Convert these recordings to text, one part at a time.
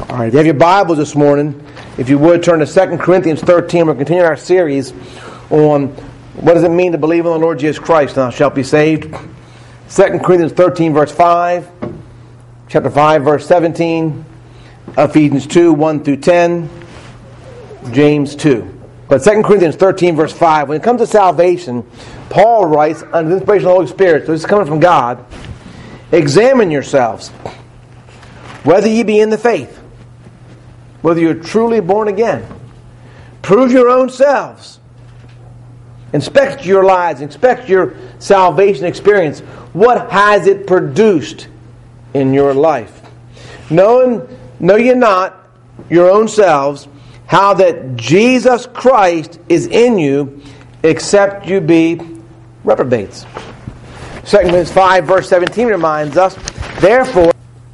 All right, if you have your Bibles this morning, if you would turn to 2 Corinthians 13. We'll continue our series on what does it mean to believe in the Lord Jesus Christ and thou shalt be saved. 2 Corinthians 13 verse 5, chapter 5 verse 17, Ephesians 2, 1 through 10, James 2. But 2 Corinthians 13 verse 5, when it comes to salvation, Paul writes under the inspiration of the Holy Spirit, so this is coming from God, examine yourselves, whether ye be in the faith, whether you're truly born again. Prove your own selves. Inspect your lives. Inspect your salvation experience. What has it produced in your life? Know ye not your own selves how that Jesus Christ is in you, except you be reprobates. 2 Corinthians 5 verse 17 reminds us, therefore,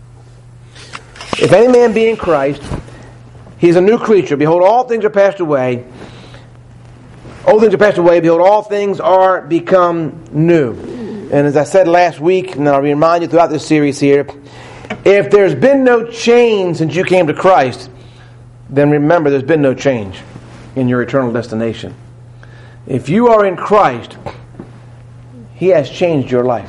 if any man be in Christ, he is a new creature. Behold, all things are passed away. Old things are passed away. Behold, all things are become new. And as I said last week, and I'll remind you throughout this series here, if there's been no change since you came to Christ, then remember there's been no change in your eternal destination. If you are in Christ, He has changed your life.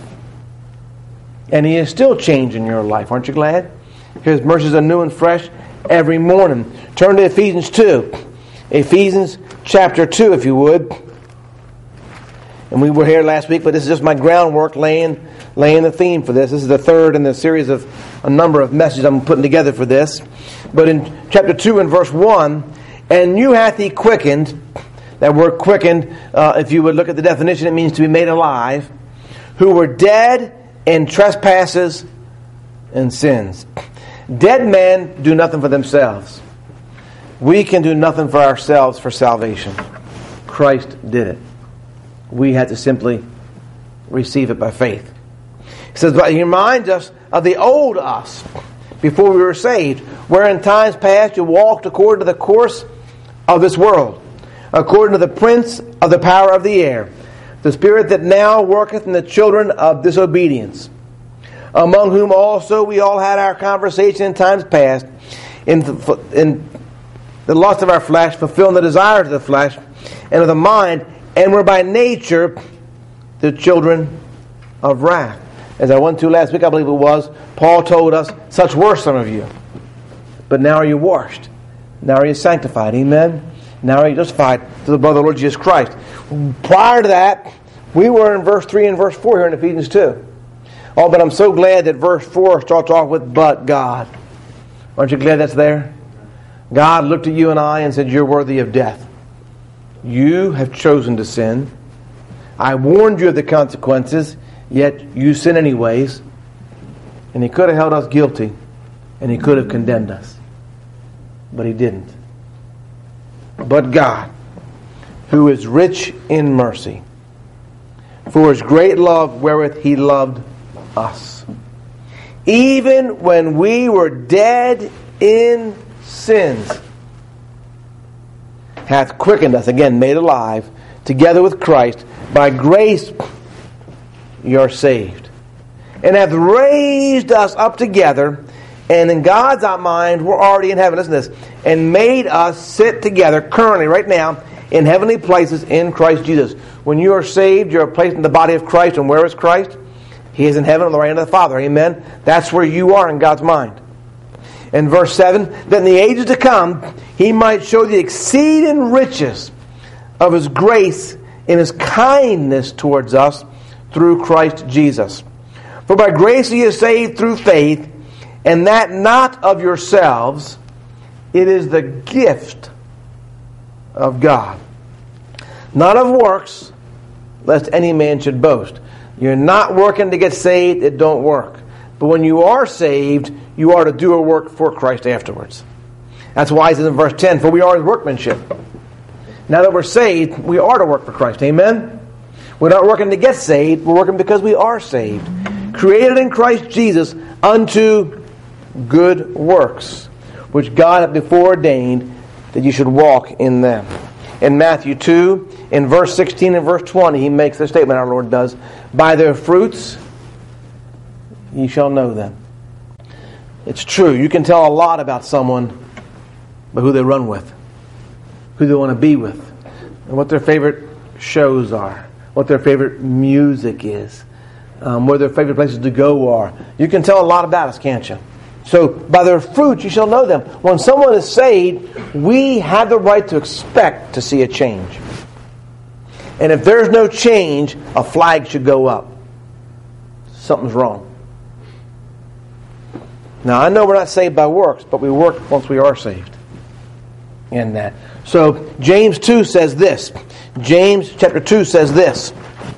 And He is still changing your life. Aren't you glad? His mercies are new and fresh every morning. Turn to Ephesians 2. Ephesians chapter 2, if you would. And we were here last week, but this is just my groundwork laying the theme for this. This is the third in the series of a number of messages I'm putting together for this. But in chapter 2 and verse 1, and you hath He quickened. That word quickened, if you would look at the definition, it means to be made alive. Who were dead in trespasses and sins. Dead men do nothing for themselves. We can do nothing for ourselves for salvation. Christ did it. We had to simply receive it by faith. He says, but He reminds us of the old us before we were saved, where in times past you walked according to the course of this world, according to the prince of the power of the air, the spirit that now worketh in the children of disobedience, among whom also we all had our conversation in times past, in the lust of our flesh, fulfilling the desires of the flesh and of the mind, and were by nature the children of wrath. As I went to last week, I believe it was, Paul told us, such were some of you. But now are you washed. Now are you sanctified. Amen? Now are you justified through the blood of the Lord Jesus Christ. Prior to that, we were in verse 3 and verse 4 here in Ephesians 2. Oh, but I'm so glad that verse 4 starts off with, but God. Aren't you glad that's there? God looked at you and I and said, you're worthy of death. You have chosen to sin. I warned you of the consequences, yet you sin anyways. And He could have held us guilty, and He could have condemned us. But He didn't. But God, who is rich in mercy, for His great love wherewith He loved us, even when we were dead in sins, hath quickened us, again made alive, together with Christ. By grace you are saved, and hath raised us up together, and in God's mind we're already in heaven, listen to this, and made us sit together currently, right now, in heavenly places in Christ Jesus. When you are saved, you're placed in the body of Christ, and where is Christ? He is in heaven on the right hand of the Father. Amen? That's where you are in God's mind. In verse 7, that in the ages to come, He might show the exceeding riches of His grace in His kindness towards us through Christ Jesus. For by grace ye are saved through faith, and that not of yourselves, it is the gift of God. Not of works, lest any man should boast. You're not working to get saved, it don't work. But when you are saved, you are to do a work for Christ afterwards. That's why He says in verse 10, for we are His workmanship. Now that we're saved, we are to work for Christ. Amen? We're not working to get saved, we're working because we are saved. Created in Christ Jesus unto good works, which God hath before ordained that you should walk in them. In Matthew 2, in verse 16 and verse 20, He makes the statement, our Lord does, by their fruits ye shall know them. It's true. You can tell a lot about someone by who they run with, who they want to be with, and what their favorite shows are, what their favorite music is, where their favorite places to go are. You can tell a lot about us, can't you? So, by their fruit you shall know them. When someone is saved, we have the right to expect to see a change. And if there's no change, a flag should go up. Something's wrong. Now, I know we're not saved by works, but we work once we are saved. In that. So, James 2 says this. James chapter 2 says this.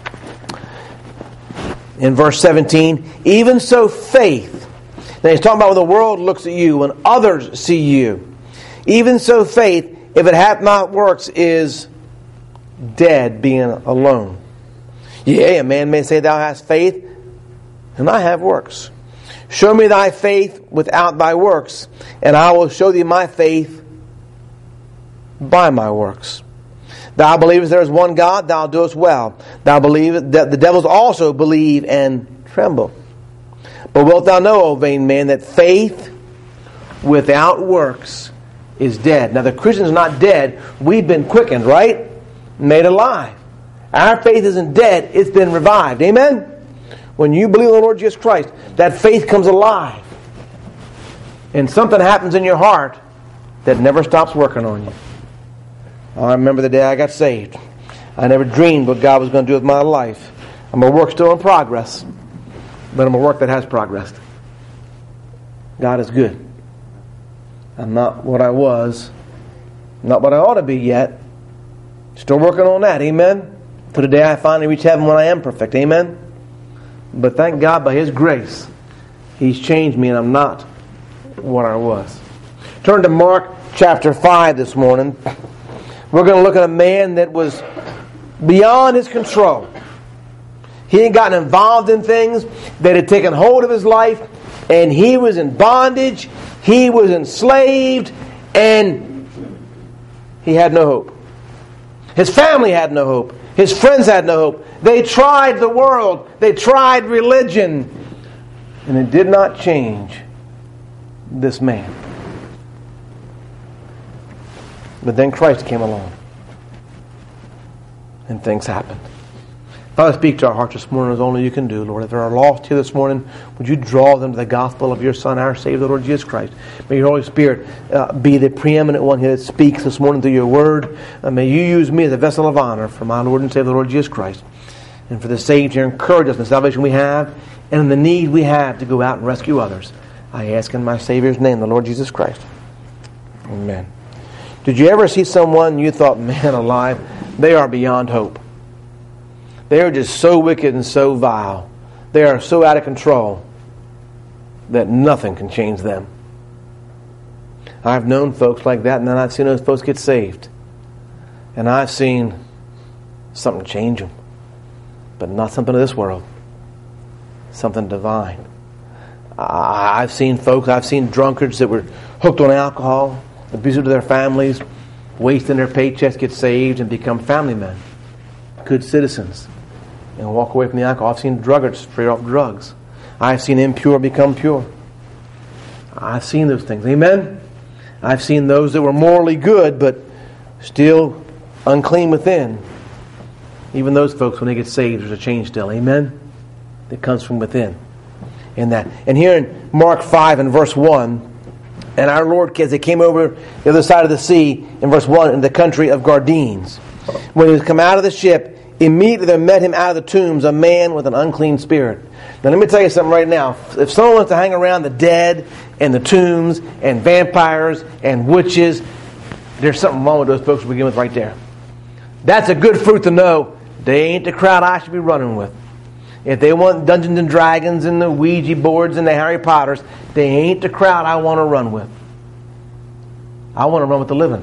In verse 17, even so faith. Now he's talking about when the world looks at you, when others see you. Even so faith, if it hath not works, is dead, being alone. Yea, a man may say, thou hast faith, and I have works. Show me thy faith without thy works, and I will show thee my faith by my works. Thou believest there is one God, thou doest well. Thou believest that the devils also believe and tremble. But wilt thou know, O vain man, that faith without works is dead. Now the Christian's not dead. We've been quickened, right? Made alive. Our faith isn't dead. It's been revived. Amen? When you believe in the Lord Jesus Christ, that faith comes alive. And something happens in your heart that never stops working on you. I remember the day I got saved. I never dreamed what God was going to do with my life. I'm a work still in progress. But I'm a work that has progressed. God is good. I'm not what I was. Not what I ought to be yet. Still working on that. Amen? To the day I finally reach heaven when I am perfect. Amen? But thank God by His grace, He's changed me and I'm not what I was. Turn to Mark chapter 5 this morning. We're going to look at a man that was beyond his control. He had gotten involved in things that had taken hold of his life, and he was in bondage, he was enslaved, and he had no hope. His family had no hope. His friends had no hope. They tried the world. They tried religion. And it did not change this man. But then Christ came along. And things happened. Father, speak to our hearts this morning as only you can do, Lord. If there are lost here this morning, would you draw them to the gospel of your Son, our Savior, the Lord Jesus Christ. May your Holy Spirit be the preeminent one here that speaks this morning through your word. May you use me as a vessel of honor for my Lord and Savior, the Lord Jesus Christ. And for the saved here, encourage us in the salvation we have and in the need we have to go out and rescue others. I ask in my Savior's name, the Lord Jesus Christ. Amen. Did you ever see someone you thought, man alive, they are beyond hope? They are just so wicked and so vile. They are so out of control that nothing can change them. I've known folks like that, and then I've seen those folks get saved. And I've seen something change them. But not something of this world. Something divine. I've seen folks, I've seen drunkards that were hooked on alcohol, abusive to their families, wasting their paychecks, get saved and become family men, good citizens, and walk away from the alcohol. I've seen druggards free off drugs. I've seen impure become pure. I've seen those things. Amen? I've seen those that were morally good but still unclean within. Even those folks, when they get saved, there's a change still. Amen? That comes from within. And here in Mark 5 and verse 1, and our Lord, as they came over the other side of the sea, in verse 1, in the country of Gadarenes, when he was come out of the ship, immediately there met him out of the tombs a man with an unclean spirit. Now let me tell you something right now. If someone wants to hang around the dead and the tombs and vampires and witches, there's something wrong with those folks to begin with right there. That's a good fruit to know. They ain't the crowd I should be running with. If they want Dungeons and Dragons and the Ouija boards and the Harry Potters, they ain't the crowd I want to run with. I want to run with the living.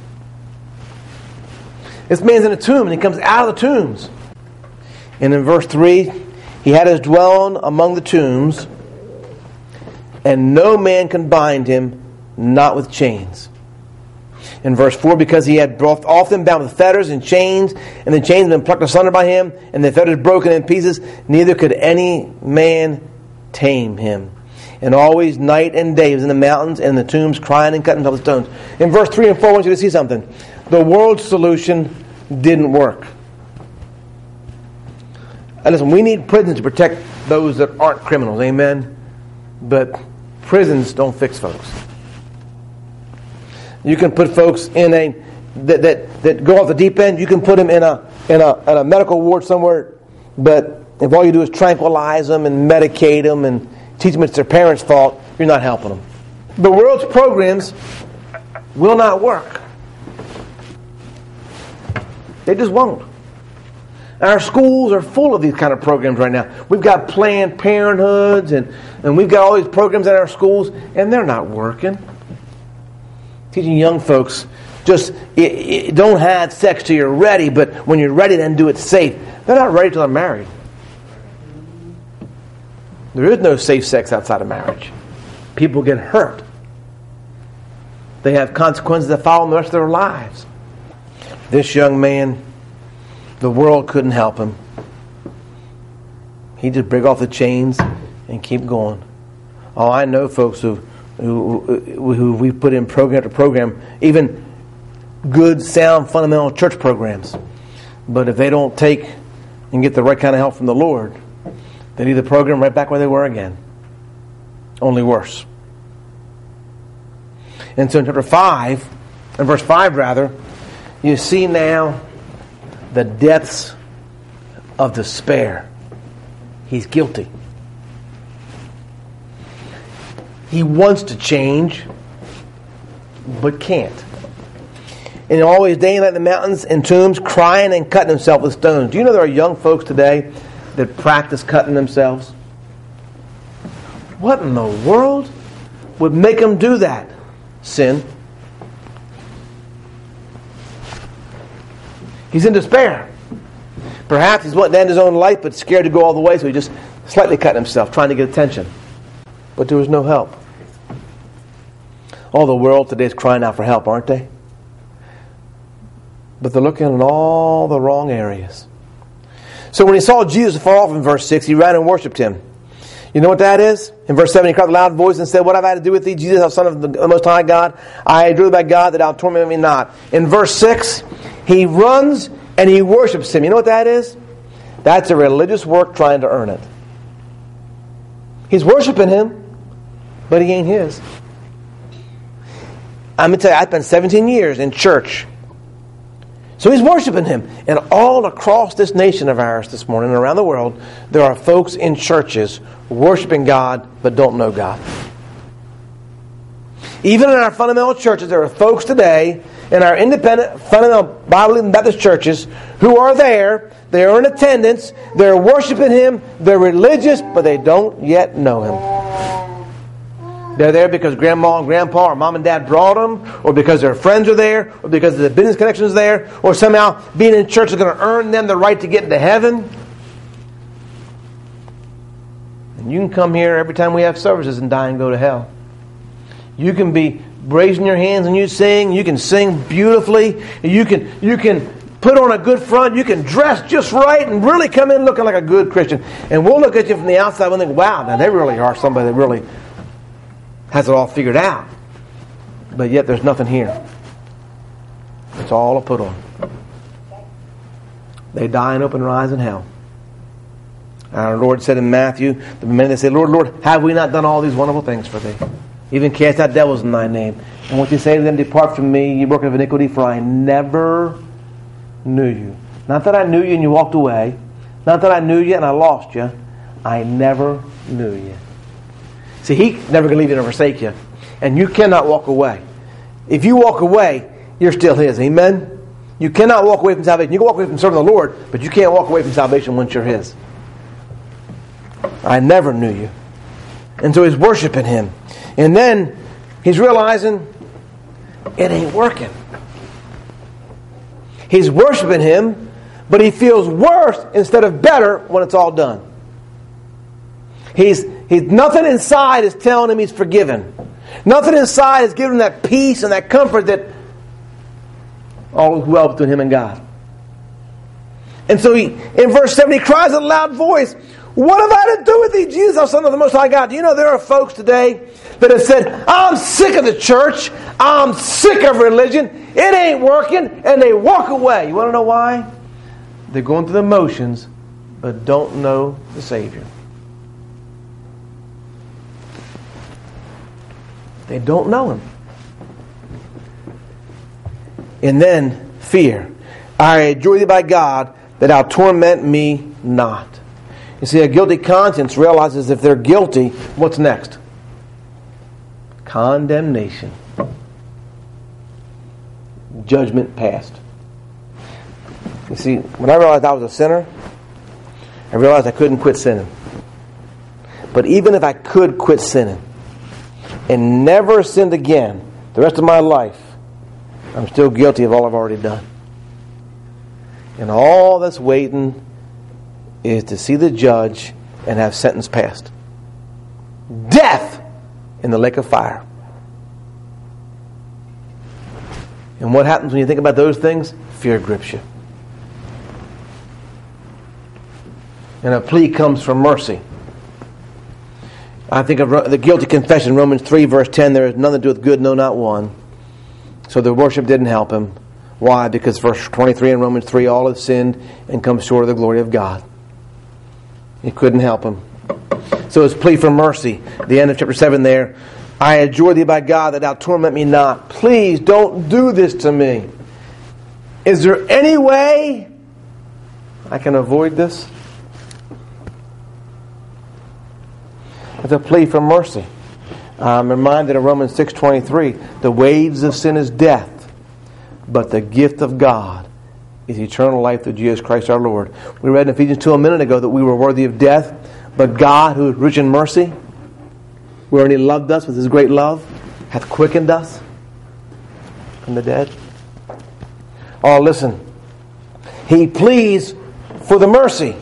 This man's in a tomb, and he comes out of the tombs. And in verse 3, he had his dwelling among the tombs, and no man can bind him, not with chains. In verse 4, because he had brought off them bound with fetters and chains, and the chains had been plucked asunder by him, and the fetters broken in pieces, neither could any man tame him. And always night and day he was in the mountains and in the tombs crying and cutting himself with stones. In verse 3 and 4 I want you to see something. The world's solution didn't work. And listen, we need prisons to protect those that aren't criminals. Amen? But prisons don't fix folks. You can put folks in that go off the deep end. You can put them in a medical ward somewhere. But if all you do is tranquilize them and medicate them and teach them it's their parents' fault, you're not helping them. The world's programs will not work. They just won't. Our schools are full of these kind of programs right now. We've got Planned Parenthoods and we've got all these programs in our schools, and they're not working. Teaching young folks, just don't have sex till you're ready, but when you're ready, then do it safe. They're not ready till they're married. There is no safe sex outside of marriage. People get hurt. They have consequences that follow them the rest of their lives. This young man, the world couldn't help him. He just break off the chains and keep going. Oh, I know folks who we put in program after program, even good, sound, fundamental church programs. But if they don't take and get the right kind of help from the Lord, they leave the program right back where they were again. Only worse. And so in chapter 5, in verse 5 rather, you see now the depths of despair. He's guilty. He wants to change, but can't. And always day and night in the mountains and tombs, crying and cutting himself with stones. Do you know there are young folks today that practice cutting themselves? What in the world would make them do that? Sin. He's in despair. Perhaps he's wanting to end his own life, but scared to go all the way, so he just slightly cut himself, trying to get attention. But there was no help. All the world today is crying out for help, aren't they? But they're looking in all the wrong areas. So when he saw Jesus far off in verse 6, he ran and worshipped him. You know what that is? In verse 7, he cried with a loud voice and said, "What have I to do with thee, Jesus, thou Son of the Most High God? I adjure thee by God that thou torment me not." In verse 6, he runs and he worships him. You know what that is? That's a religious work trying to earn it. He's worshiping him, but he ain't his. I'm going to tell you, I spent 17 years in church. So he's worshiping him. And all across this nation of ours this morning and around the world, there are folks in churches worshiping God but don't know God. Even in our fundamental churches, there are folks today in our independent, fundamental, Bible-believing Baptist churches who are there, they are in attendance, they're worshiping him, they're religious, but they don't yet know him. They're there because grandma and grandpa or mom and dad brought them, or because their friends are there, or because the business connections there, or somehow being in church is going to earn them the right to get into heaven. And you can come here every time we have services and die and go to hell. You can be raising your hands and you can sing beautifully, you can put on a good front, you can dress just right and really come in looking like a good Christian. And we'll look at you from the outside and think, wow, now they really are somebody that really has it all figured out. But yet there's nothing here. It's all a put on. They die and open rise in hell. Our Lord said in Matthew, the men that say, "Lord, Lord, have we not done all these wonderful things for thee? Even cast out devils in thy name." And what you say to them, "Depart from me, ye workers of iniquity, for I never knew you." Not that I knew you and you walked away. Not that I knew you and I lost you. I never knew you. See, He's never going to leave you nor forsake you. And you cannot walk away. If you walk away, you're still His. Amen? You cannot walk away from salvation. You can walk away from serving the Lord, but you can't walk away from salvation once you're His. I never knew you. And so he's worshiping Him. And then he's realizing it ain't working. He's worshiping Him, but he feels worse instead of better when it's all done. He's nothing inside is telling him he's forgiven. Nothing inside is giving him that peace and that comfort that all is well between him and God. And so in verse 7, he cries with a loud voice, What have I to do with thee, Jesus, thou Son of the Most High God? Do you know there are folks today that have said, I'm sick of the church. I'm sick of religion. It ain't working. And they walk away. You want to know why? They're going through the motions, but don't know the Savior. They don't know Him. And then fear. I adjure thee by God that thou torment me not. You see, a guilty conscience realizes if they're guilty, what's next? Condemnation. Judgment passed. You see, when I realized I was a sinner, I realized I couldn't quit sinning. But even if I could quit sinning and never sinned again the rest of my life, I'm still guilty of all I've already done. And all that's waiting is to see the judge and have sentence passed. Death in the lake of fire. And what happens when you think about those things? Fear grips you. And a plea comes for mercy. I think of the guilty confession, Romans 3, verse 10, there is nothing to do with good, no, not one. So the worship didn't help him. Why? Because verse 23 in Romans 3, all have sinned and come short of the glory of God. It couldn't help him. So his plea for mercy, the end of chapter 7 there, I adjure thee by God that thou torment me not. Please don't do this to me. Is there any way I can avoid this? It's a plea for mercy. I'm reminded of Romans 6:23. The wages of sin is death, but the gift of God is eternal life through Jesus Christ our Lord. We read in Ephesians 2 a minute ago that we were worthy of death, but God, who is rich in mercy, wherein He loved us with His great love, hath quickened us from the dead. Oh, listen. He pleads for the mercy.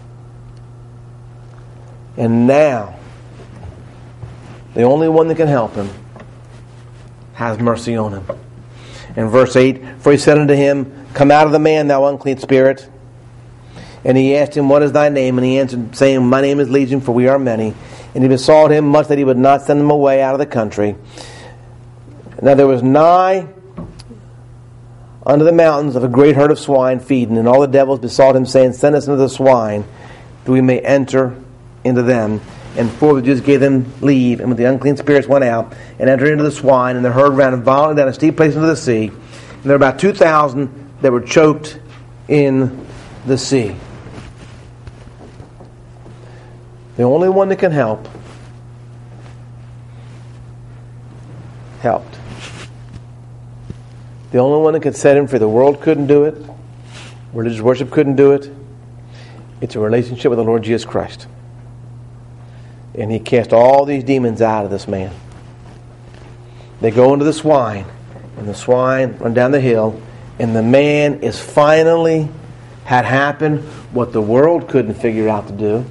And now, the only one that can help him has mercy on him. In verse 8, for he said unto him, come out of the man, thou unclean spirit. And he asked him, what is thy name? And he answered, saying, my name is Legion, for we are many. And he besought him much that he would not send them away out of the country. Now there was nigh unto the mountains of a great herd of swine feeding, and all the devils besought him, saying, send us into the swine, that we may enter into them. And four of the Jews gave them leave, and when the unclean spirits went out and entered into the swine, and the herd ran violently down a steep place into the sea. And there were about 2,000 that were choked in the sea. The only one that can help helped. The only one that could set him free. The world couldn't do it. Religious worship couldn't do it. It's a relationship with the Lord Jesus Christ. And He cast all these demons out of this man. They go into the swine, and the swine run down the hill, and the man is finally had happened what the world couldn't figure out to do,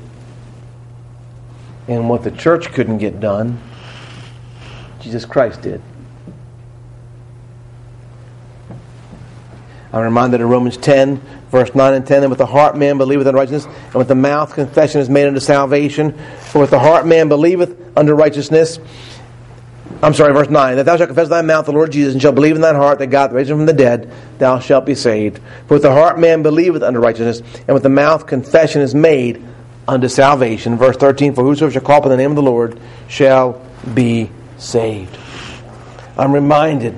and what the church couldn't get done, Jesus Christ did. I'm reminded of Romans 10, verse 9 and 10, and with the heart man believeth unto righteousness, and with the mouth confession is made unto salvation. For with the heart man believeth unto righteousness. Verse 9, that thou shalt confess in thy mouth the Lord Jesus, and shalt believe in thine heart that God raised him from the dead, thou shalt be saved. For with the heart man believeth unto righteousness, and with the mouth confession is made unto salvation. Verse 13, for whosoever shall call upon the name of the Lord shall be saved. I'm reminded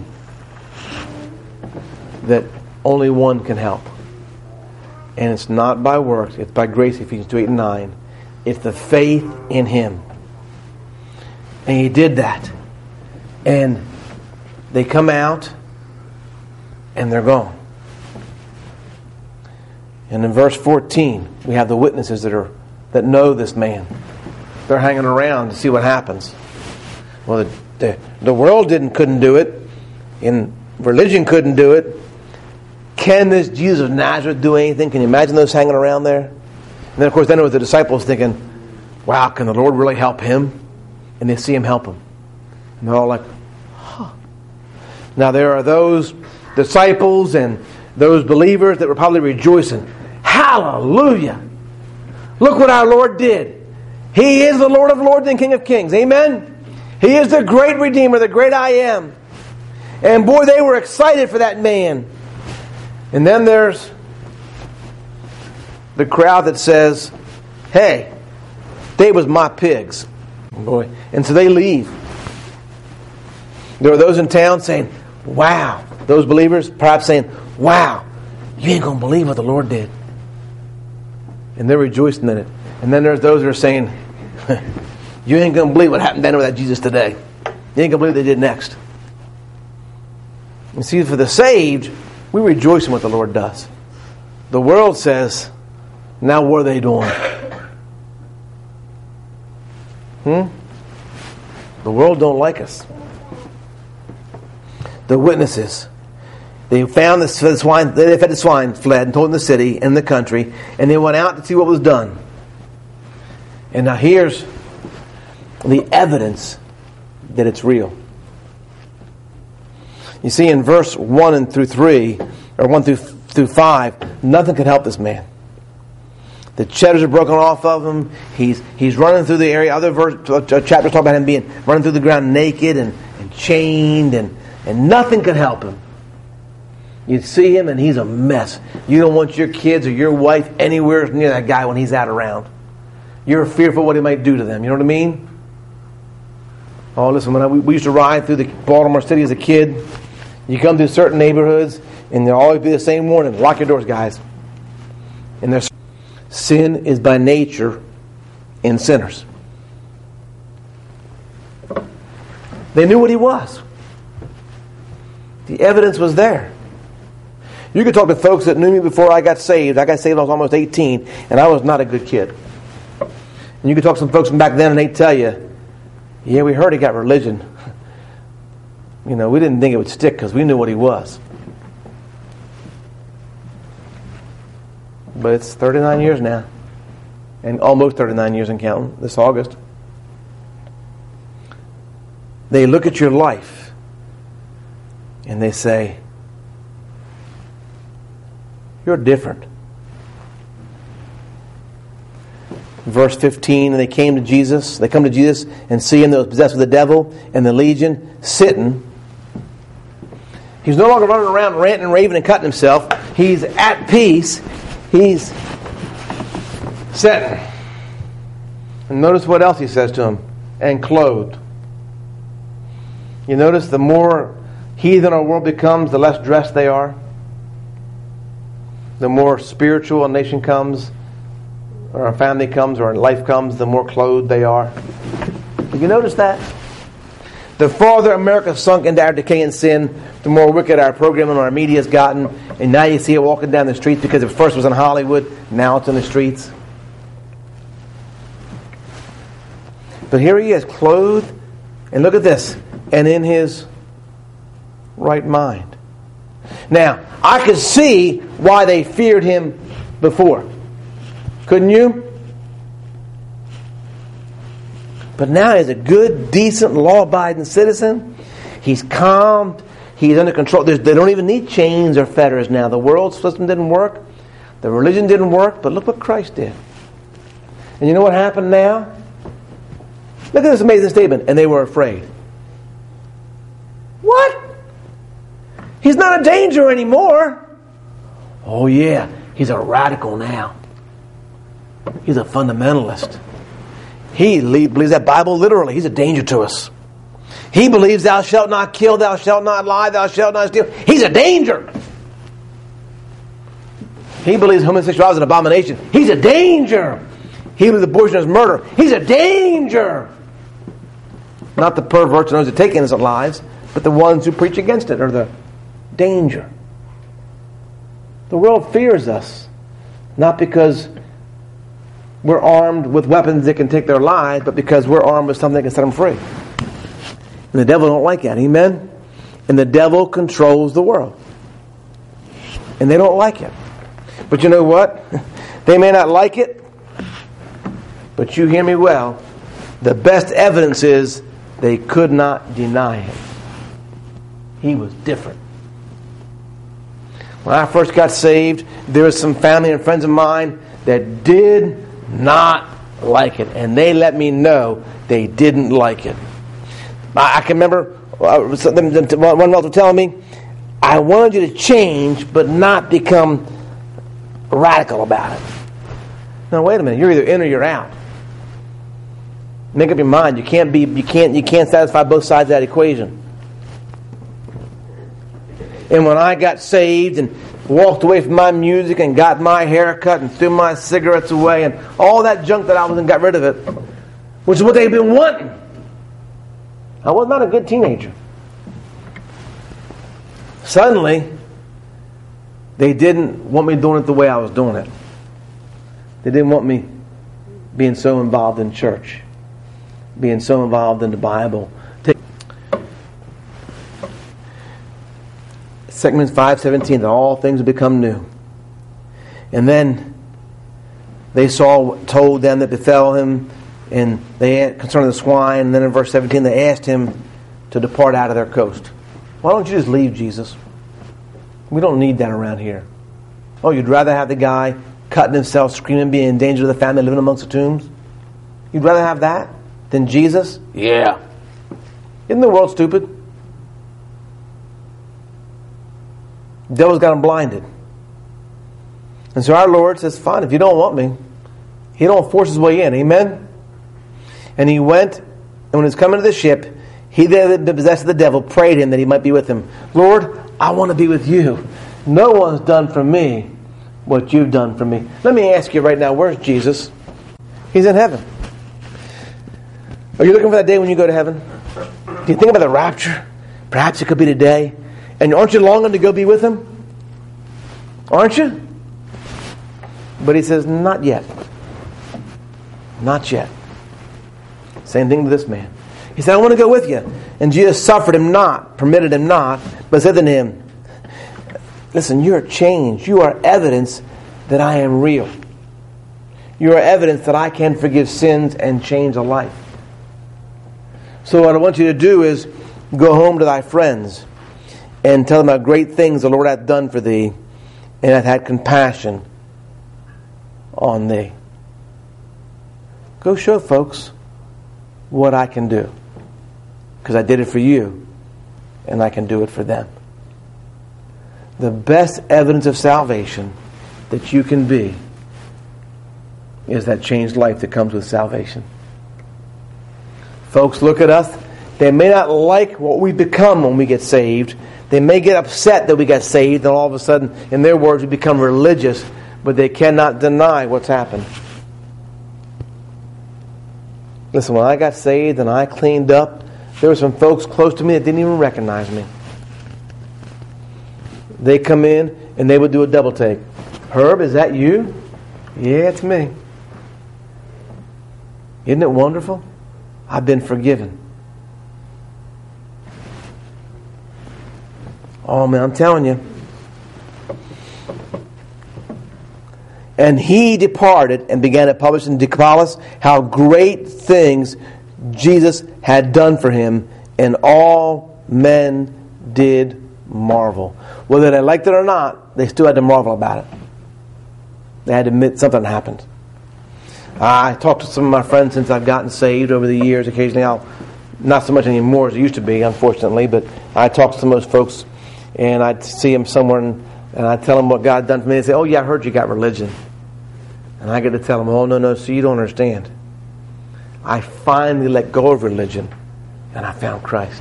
that only one can help. And it's not by works, it's by grace, Ephesians 2, 8 and 9. It's the faith in Him. And He did that. And they come out and they're gone. And in verse 14, we have the witnesses that know this man. They're hanging around to see what happens. Well, the world couldn't do it, and religion couldn't do it. Can this Jesus of Nazareth do anything? Can you imagine those hanging around there? And then, of course, there was the disciples thinking, wow, can the Lord really help him? And they see Him help him. And they're all like, huh. Now, there are those disciples and those believers that were probably rejoicing. Hallelujah! Look what our Lord did. He is the Lord of Lords and King of Kings. Amen? He is the great Redeemer, the great I am. And boy, they were excited for that man. And then there's the crowd that says, hey, they was my pigs. Boy. And so they leave. There were those in town saying, wow. Those believers perhaps saying, wow, you ain't going to believe what the Lord did. And they're rejoicing in it. And then there's those that are saying, you ain't going to believe what happened down with that Jesus today. You ain't going to believe what they did next. You see, for the saved, we rejoice in what the Lord does. The world says, now what are they doing? The world don't like us. The witnesses, they found the swine. They fed the swine, fled, and told in the city and the country, and they went out to see what was done. And now here's the evidence that it's real. You see, in verse 1 and through 3, or 1 through 5, nothing could help this man. The cheddars are broken off of him. He's running through the area. Other chapters talk about him being running through the ground naked and chained, and nothing could help him. You see him and he's a mess. You don't want your kids or your wife anywhere near that guy when he's out around. You're fearful what he might do to them. You know what I mean? Oh, listen, when we used to ride through the Baltimore city as a kid, you come through certain neighborhoods and they'll always be the same warning. Lock your doors, guys. And there's sin is by nature in sinners. They knew what he was. The evidence was there. You could talk to folks that knew me before I got saved. I got saved when I was almost 18, and I was not a good kid. And you could talk to some folks from back then, and they'd tell you, yeah, we heard he got religion. You know, we didn't think it would stick because we knew what he was. But it's 39 years now. And almost 39 years and counting this August. They look at your life and they say, you're different. Verse 15, and they came to Jesus. They come to Jesus and see him that was possessed with the devil and the legion sitting. He's no longer running around ranting and raving and cutting himself. He's at peace. He's sitting. And notice what else he says to him. And clothed. You notice the more heathen our world becomes, the less dressed they are. The more spiritual a nation comes, or a family comes, or a life comes, the more clothed they are. Did you notice that? The farther America sunk into our decay and sin, the more wicked our program and our media has gotten. And now you see it walking down the streets because it first was in Hollywood, now it's in the streets. But here he is, clothed, and look at this, and in his right mind. Now, I could see why they feared him before. Couldn't you? But now he's a good, decent, law-abiding citizen. He's calmed. He's under control. They don't even need chains or fetters now. The world system didn't work. The religion didn't work. But look what Christ did. And you know what happened now? Look at this amazing statement. And they were afraid. What? He's not a danger anymore. Oh yeah, he's a radical now. He's a fundamentalist. He believes that Bible literally. He's a danger to us. He believes thou shalt not kill, thou shalt not lie, thou shalt not steal. He's a danger. He believes homosexuality is an abomination. He's a danger. He believes abortion is murder. He's a danger. Not the perverts and those that take innocent lives, but the ones who preach against it are the danger. The world fears us, not because we're armed with weapons that can take their lives, but because we're armed with something that can set them free. And the devil don't like that, amen? And the devil controls the world. And they don't like it. But you know what? They may not like it, but you hear me well. The best evidence is they could not deny him. He was different. When I first got saved, there was some family and friends of mine that did not like it. And they let me know they didn't like it. I can remember one relative telling me, I wanted you to change, but not become radical about it. Now wait a minute, you're either in or you're out. Make up your mind. You can't satisfy both sides of that equation. And when I got saved and walked away from my music and got my hair cut and threw my cigarettes away and all that junk that I was and got rid of it, which is what they've been wanting, I was not a good teenager. Suddenly, they didn't want me doing it the way I was doing it. They didn't want me being so involved in church, being so involved in the Bible. 2 Corinthians 5:17, that all things have become new. And then they told them that befell him, and they had concerning the swine. And then in verse 17, they asked him to depart out of their coast. Why don't you just leave, Jesus? We don't need that around here. Oh, you'd rather have the guy cutting himself, screaming, being in danger of the family, living amongst the tombs? You'd rather have that than Jesus? Yeah. Isn't the world stupid? The devil's got him blinded. And so our Lord says, fine, if you don't want me, he don't force his way in. Amen? And he went, and when he was coming to the ship, he that possessed the devil prayed him that he might be with him. Lord, I want to be with you. No one's done for me what you've done for me. Let me ask you right now, where's Jesus? He's in heaven. Are you looking for that day when you go to heaven? Do you think about the rapture? Perhaps it could be today. And aren't you longing to go be with him? Aren't you? But he says, not yet. Not yet. Same thing to this man. He said, I want to go with you. And Jesus suffered him not, permitted him not, but said to him, listen, you are changed. You are evidence that I am real. You are evidence that I can forgive sins and change a life. So what I want you to do is go home to thy friends and tell them how great things the Lord hath done for thee, and hath had compassion on thee. Go show folks what I can do, because I did it for you, and I can do it for them. The best evidence of salvation that you can be is that changed life that comes with salvation. Folks, look at us. They may not like what we become when we get saved. They may get upset that we got saved, and all of a sudden, in their words, we become religious, but they cannot deny what's happened. Listen, when I got saved and I cleaned up, there were some folks close to me that didn't even recognize me. They come in and they would do a double take. Herb, is that you? Yeah, it's me. Isn't it wonderful? I've been forgiven. Oh man, I'm telling you. And he departed and began to publish in Decapolis how great things Jesus had done for him, and all men did marvel. Whether they liked it or not, they still had to marvel about it. They had to admit something happened. I talked to some of my friends since I've gotten saved over the years. Occasionally not so much anymore as it used to be, unfortunately, but I talk to some of those folks, and I'd see them somewhere, and I'd tell them what God had done for me. They say, oh yeah, I heard you got religion. And I get to tell them, oh no, so you don't understand. I finally let go of religion, and I found Christ.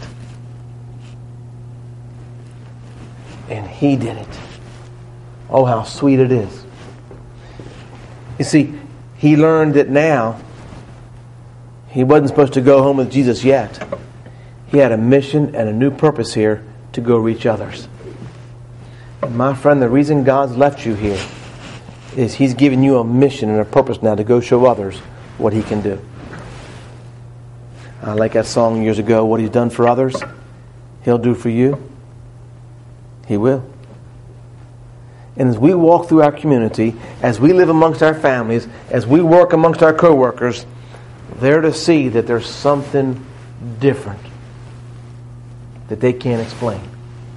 And he did it. Oh, how sweet it is. You see, he learned that now he wasn't supposed to go home with Jesus yet. He had a mission and a new purpose here to go reach others. And my friend, the reason God's left you here is he's given you a mission and a purpose now to go show others what he can do. I like that song years ago, what he's done for others, he'll do for you. He will. And as we walk through our community, as we live amongst our families, as we work amongst our co-workers, they're to see that there's something different that they can't explain,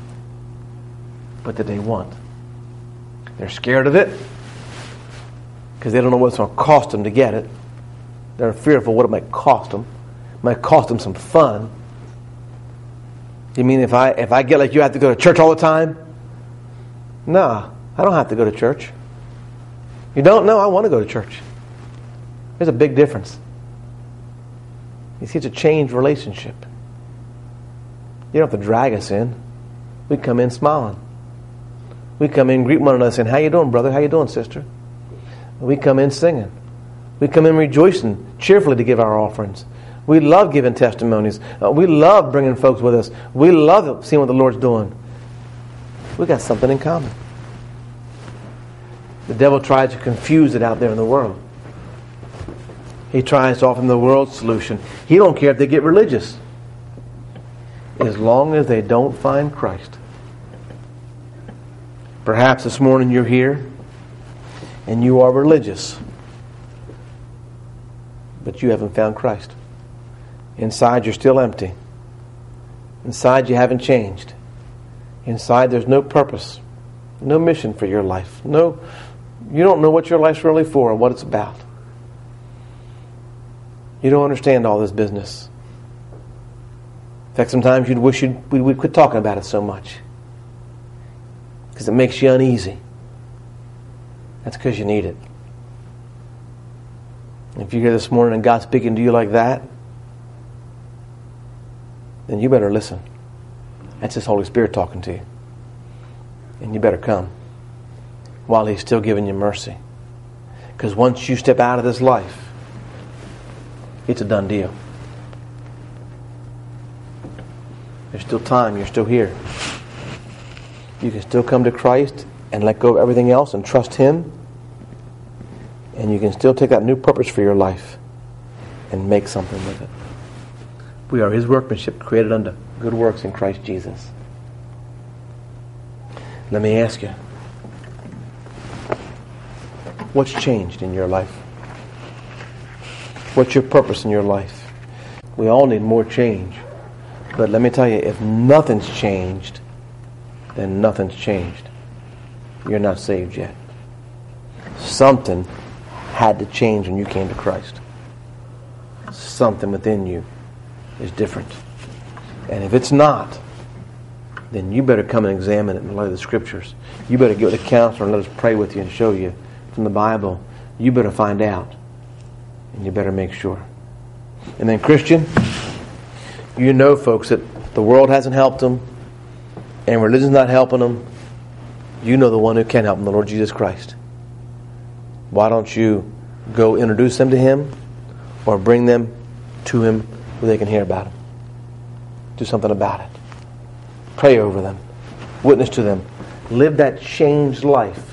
but that they want. They're scared of it. because they don't know what it's going to cost them to get it. They're fearful what it might cost them. It might cost them some fun. You mean if I get like you, I have to go to church all the time? No, I don't have to go to church. You don't? No, I want to go to church. There's a big difference. You see, it's a changed relationship. You don't have to drag us in. We come in smiling. We come in, greet one another, saying, "How you doing, brother? How you doing, sister?" We come in singing. We come in rejoicing, cheerfully to give our offerings. We love giving testimonies. We love bringing folks with us. We love seeing what the Lord's doing. We got something in common. The devil tries to confuse it out there in the world. He tries to offer them the world's solution. He don't care if they get religious, as long as they don't find Christ. Perhaps this morning you're here and you are religious, but you haven't found Christ. Inside you're still empty. Inside you haven't changed. Inside there's no purpose, no mission for your life. No, you don't know what your life's really for or what it's about. You don't understand all this business. In fact, sometimes you'd wish we'd quit talking about it so much, because it makes you uneasy. That's because you need it. If you're here this morning and God's speaking to you like that, then you better listen. That's His Holy Spirit talking to you. And you better come while He's still giving you mercy. Because once you step out of this life, it's a done deal. There's still time. You're still here. You can still come to Christ and let go of everything else and trust Him. And you can still take that new purpose for your life and make something with it. We are His workmanship, created unto good works in Christ Jesus. Let me ask you, what's changed in your life? What's your purpose in your life? We all need more change. But let me tell you, if nothing's changed, then nothing's changed. You're not saved yet. Something had to change when you came to Christ. Something within you is different. And if it's not, then you better come and examine it in light of the Scriptures. You better get with a counselor and let us pray with you and show you from the Bible. You better find out. And you better make sure. And then, Christian, you know, folks, that the world hasn't helped them and religion's not helping them. You know the one who can help them, the Lord Jesus Christ. Why don't you go introduce them to Him or bring them to Him where they can hear about Him? Do something about it. Pray over them. Witness to them. Live that changed life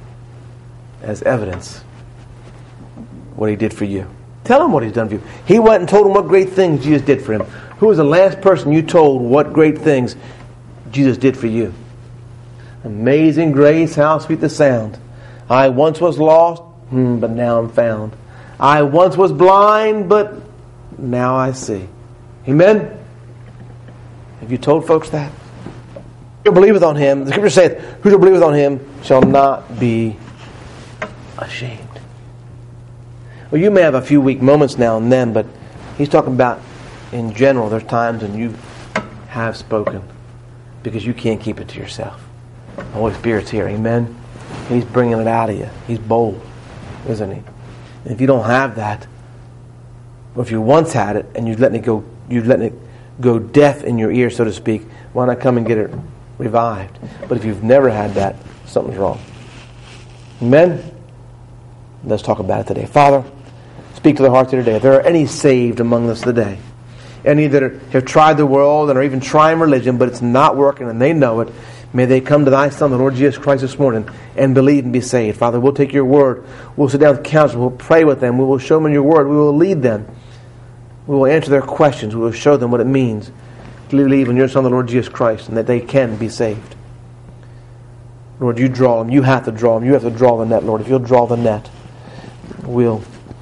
as evidence what He did for you. Tell them what He's done for you. He went and told them what great things Jesus did for him. Who was the last person you told what great things Jesus did for you? Amazing grace, how sweet the sound. I once was lost, but now I'm found. I once was blind, but now I see. Amen? Have you told folks that? Who believeth on Him, the Scripture saith, whoso believeth on Him shall not be ashamed. Well, you may have a few weak moments now and then, but He's talking about in general. There's times when you have spoken because you can't keep it to yourself. The Holy Spirit's here. Amen? He's bringing it out of you. He's bold, isn't He? And if you don't have that, or if you once had it and you've let it go deaf in your ear, so to speak, why not come and get it revived? But if you've never had that, something's wrong. Amen? Let's talk about it today. Father, speak to the hearts here today. If there are any saved among us today, any that have tried the world and are even trying religion, but it's not working and they know it, may they come to Thy Son, the Lord Jesus Christ, this morning and believe and be saved. Father, we'll take Your word. We'll sit down with counsel. We'll pray with them. We will show them Your word. We will lead them. We will answer their questions. We will show them what it means to believe in Your Son, the Lord Jesus Christ, and that they can be saved. Lord, You draw them. You have to draw them. You have to draw the net, Lord. If You'll draw the net, we'll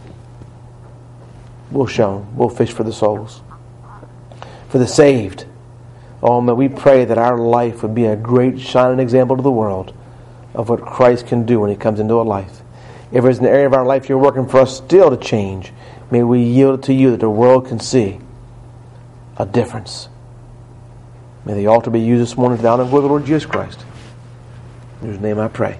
show them. We'll fish for the souls. For the saved. Oh, may we pray that our life would be a great shining example to the world of what Christ can do when He comes into a life. If there's an area of our life you're working for us still to change, may we yield it to you that the world can see a difference. May the altar be used this morning to the honor and glory of the Lord Jesus Christ. In His name I pray.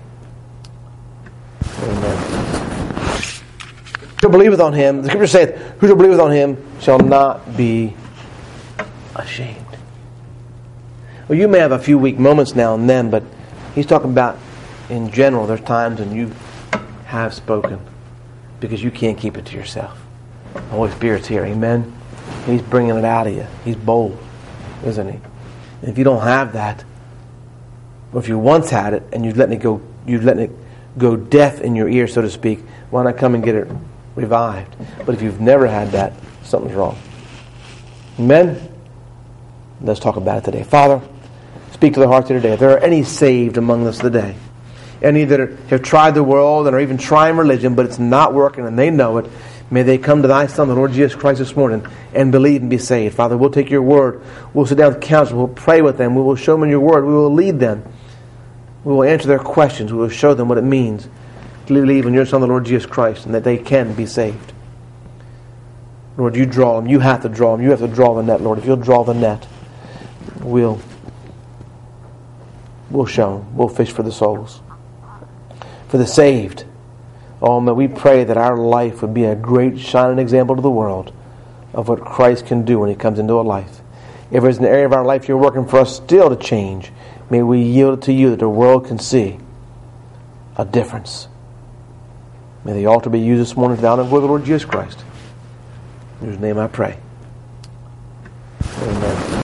Amen. Who believeth on Him, the Scripture saith, whoso believeth on Him shall not be ashamed. Well, you may have a few weak moments now and then, but he's talking about in general. There's times when you have spoken because you can't keep it to yourself. The Holy Spirit's here, amen? He's bringing it out of you. He's bold, isn't He? And if you don't have that, or if you once had it and you've let it go deaf in your ear, so to speak, why not come and get it revived? But if you've never had that, something's wrong. Amen? Let's talk about it today. Father, speak to the hearts here today. If there are any saved among us today, any that have tried the world and are even trying religion, but it's not working and they know it, may they come to Thy Son, the Lord Jesus Christ, this morning and believe and be saved. Father, we'll take Your word. We'll sit down with counsel. We'll pray with them. We will show them in Your word. We will lead them. We will answer their questions. We will show them what it means to believe in Your Son, the Lord Jesus Christ, and that they can be saved. Lord, You draw them. You have to draw them. You have to draw the net, Lord. If You'll draw the net, we'll show them. We'll fish for the souls. For the saved. Oh, may we pray that our life would be a great shining example to the world of what Christ can do when He comes into a life. If there's an area of our life you're working for us still to change, may we yield it to You that the world can see a difference. May the altar be used this morning to the honor and glory of the Lord Jesus Christ. In His name I pray. Amen.